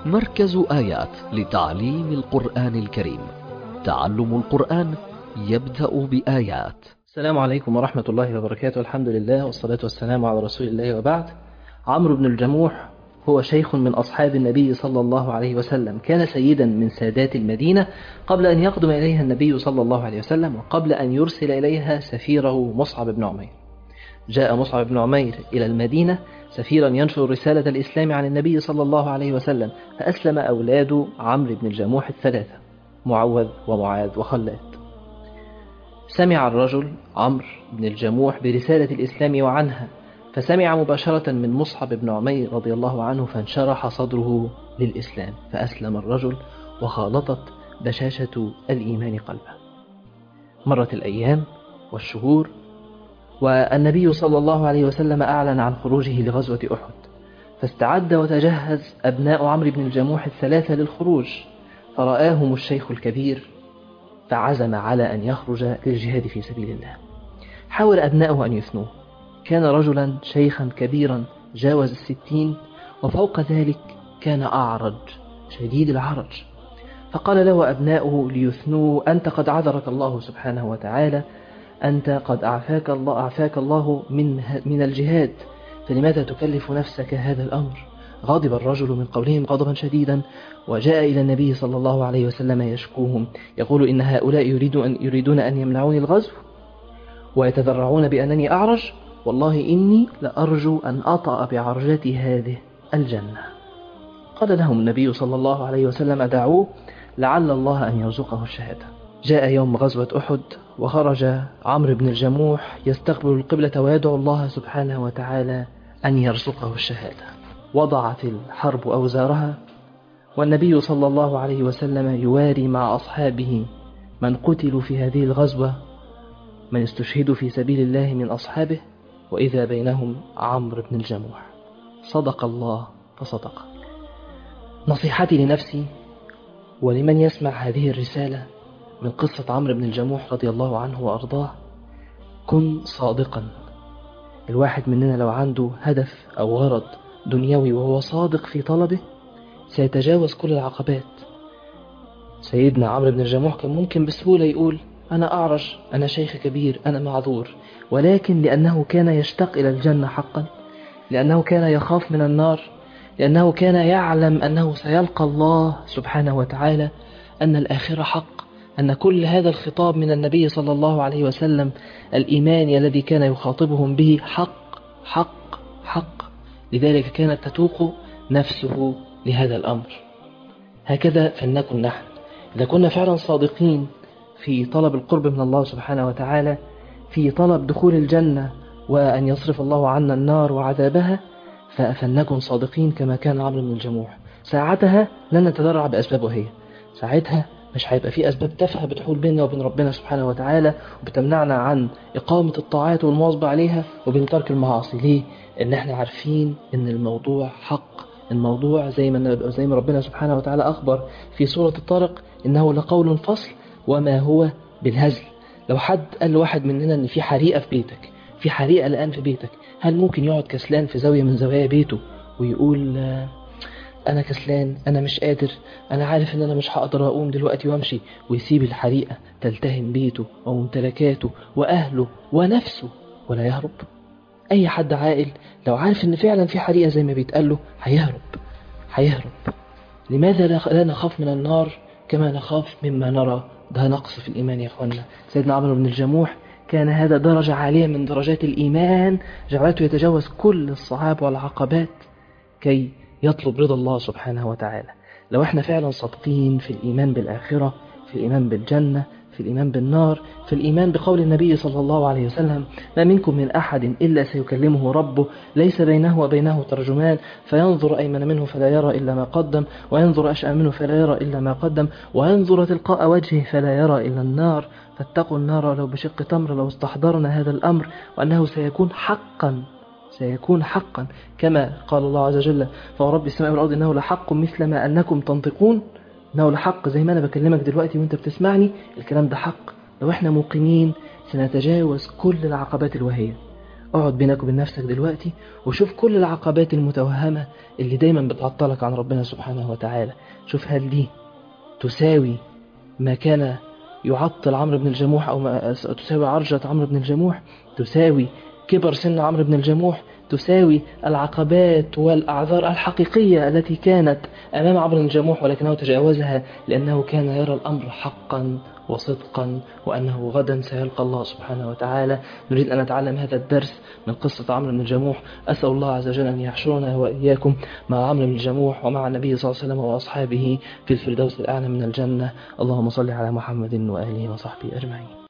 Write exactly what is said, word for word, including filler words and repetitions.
مركز آيات لتعليم القرآن الكريم. تعلم القرآن يبدأ بآيات. السلام عليكم ورحمة الله وبركاته. الحمد لله والصلاة والسلام على رسول الله، وبعد. عمرو بن الجموح هو شيخ من أصحاب النبي صلى الله عليه وسلم، كان سيدا من سادات المدينة قبل أن يقدم إليها النبي صلى الله عليه وسلم، وقبل أن يرسل إليها سفيره مصعب بن عمير. جاء مصعب بن عمير إلى المدينة سفيرا ينشر رسالة الإسلام عن النبي صلى الله عليه وسلم، فأسلم أولاد عمرو بن الجموح الثلاثة، معوذ ومعاذ وخلاد. سمع الرجل عمرو بن الجموح برسالة الإسلام وعنها، فسمع مباشرة من مصعب بن عمير رضي الله عنه، فانشرح صدره للإسلام، فأسلم الرجل وخالطت بشاشة الإيمان قلبه. مرت الأيام والشهور، والنبي صلى الله عليه وسلم أعلن عن خروجه لغزوة أحد، فاستعد وتجهز أبناء عمرو بن الجموح الثلاثة للخروج، فرآهم الشيخ الكبير فعزم على أن يخرج للجهاد في سبيل الله. حاول أبناؤه أن يثنوه، كان رجلا شيخا كبيرا جاوز الستين، وفوق ذلك كان أعرج شديد العرج، فقال له أبناؤه ليثنوه: أنت قد عذرك الله سبحانه وتعالى، أنت قد أعفاك الله, أعفاك الله من, من الجهاد، فلماذا تكلف نفسك هذا الأمر؟ غضب الرجل من قولهم غضبا شديدا، وجاء إلى النبي صلى الله عليه وسلم يشكوهم، يقول: إن هؤلاء يريدون أن, يريدون أن يمنعوني الغزو، ويتذرعون بأنني أعرج، والله إني لأرجو أن أطأ بعرجتي هذه الجنة. قال لهم النبي صلى الله عليه وسلم: دعوه لعل الله أن يرزقه الشهادة. جاء يوم غزوة أحد، وخرج عمرو بن الجموح يستقبل القبلة ويدعو الله سبحانه وتعالى أن يرزقه الشهادة. وضعت الحرب أوزارها، والنبي صلى الله عليه وسلم يواري مع أصحابه من قتلوا في هذه الغزوة، من استشهدوا في سبيل الله من أصحابه، وإذا بينهم عمرو بن الجموح. صدق الله فصدق. نصيحتي لنفسي ولمن يسمع هذه الرسالة من قصة عمرو بن الجموح رضي الله عنه وأرضاه: كن صادقا. الواحد مننا لو عنده هدف أو غرض دنيوي وهو صادق في طلبه سيتجاوز كل العقبات. سيدنا عمرو بن الجموح كان ممكن بسهولة يقول: أنا أعرج، أنا شيخ كبير، أنا معذور، ولكن لأنه كان يشتاق إلى الجنة حقا، لأنه كان يخاف من النار، لأنه كان يعلم أنه سيلقى الله سبحانه وتعالى، أن الآخرة حق، أن كل هذا الخطاب من النبي صلى الله عليه وسلم الإيماني الذي كان يخاطبهم به حق حق حق، لذلك كانت تتوق نفسه لهذا الأمر. هكذا فلنكن نحن، إذا كنا فعلا صادقين في طلب القرب من الله سبحانه وتعالى، في طلب دخول الجنة وأن يصرف الله عنا النار وعذابها، فلنكن صادقين كما كان عمرو بن الجموح. ساعتها لن نتذرع بأسبابه هي، ساعتها مش هيبقى في أسباب تافهة بتحول بيننا وبين ربنا سبحانه وتعالى وبتمنعنا عن إقامة الطاعات والمواظبة عليها وبين ترك المعاصي. ليه؟ إن احنا عارفين إن الموضوع حق، الموضوع زي ما زي ما ربنا سبحانه وتعالى أخبر في سورة الطارق: إنه لقول فصل وما هو بالهزل. لو حد قال لواحد مننا إن في حريقة في بيتك، في حريقة الآن في بيتك، هل ممكن يقعد كسلان في زاوية من زوايا بيته ويقول: أنا كسلان، أنا مش قادر، أنا عارف إن أنا مش هقدر أقوم دلوقتي وأمشي، ويسيب الحريقة تلتهم بيته وممتلكاته وأهله ونفسه ولا يهرب؟ أي حد عاقل لو عارف إن فعلا في حريقة زي ما بيتقال له هيهرب هيهرب. لماذا لا نخاف من النار كما نخاف مما نرى؟ ده نقص في الإيمان يا أخوانا. سيدنا عمرو بن الجموح كان هذا درجة عالية من درجات الإيمان جعلته يتجاوز كل الصعاب والعقبات كي يطلب رضا الله سبحانه وتعالى. لو احنا فعلا صادقين في الإيمان بالآخرة، في الإيمان بالجنة، في الإيمان بالنار، في الإيمان بقول النبي صلى الله عليه وسلم: ما منكم من أحد إلا سيكلمه ربه ليس بينه وبينه ترجمان، فينظر أيمن منه فلا يرى إلا ما قدم، وينظر أشأم منه فلا يرى إلا ما قدم، وينظر تلقاء وجهه فلا يرى إلا النار، فاتقوا النار لو بشق تمر لو استحضرنا هذا الأمر، وأنه سيكون حقا سيكون حقا كما قال الله عز وجل: فورب السماء والأرض إنه لحق مثل ما أنكم تنطقون. إنه لحق زي ما أنا بكلمك دلوقتي وأنت بتسمعني، الكلام ده حق. لو إحنا موقنين سنتجاوز كل العقبات الوهية، اقعد بينك وبين نفسك دلوقتي وشوف كل العقبات المتوهمة اللي دايما بتعطلك عن ربنا سبحانه وتعالى. شوف هل دي تساوي ما كان يعطل عمرو بن الجموح، أو ما تساوي عرجة عمرو بن الجموح، تساوي كبر سن عمرو بن الجموح، تساوي العقبات والأعذار الحقيقية التي كانت أمام عمرو بن الجموح ولكنه تجاوزها لأنه كان يرى الأمر حقا وصدقا وأنه غدا سيلقى الله سبحانه وتعالى. نريد أن نتعلم هذا الدرس من قصة عمرو بن الجموح. أسأل الله عز وجل أن يحشرنا وإياكم مع عمرو بن الجموح ومع النبي صلى الله عليه وسلم وأصحابه في الفردوس الأعلى من الجنة. اللهم صل على محمد وآله وصحبه أجمعين.